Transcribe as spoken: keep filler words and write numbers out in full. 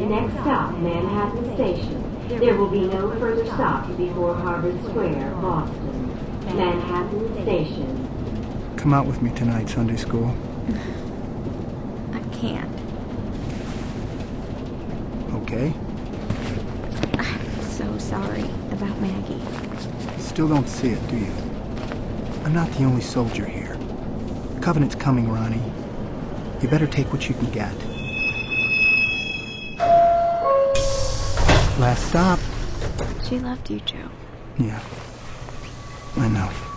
Next stop, Manhattan Station. There will be no further stops before Harvard Square, Boston. Manhattan Station. Come out with me tonight, Sunday school. I can't. Okay. I'm so sorry about Maggie. Still don't see it, do you? I'm not the only soldier here. Covenant's coming, Ronnie. You better take what you can get. Last stop. She loved you, Joe. Yeah. I know.